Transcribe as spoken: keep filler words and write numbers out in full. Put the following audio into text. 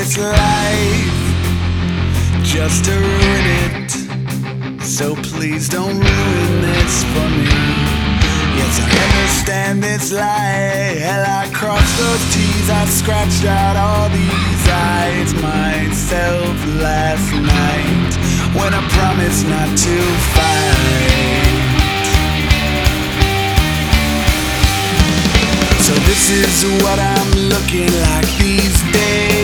this life just to ruin it. So please don't ruin this for me. Yes, I understand this lie. Hell, I crossed those T's, I scratched out all these I's myself last night when I promised not to fight. So this is what I'm looking like these days.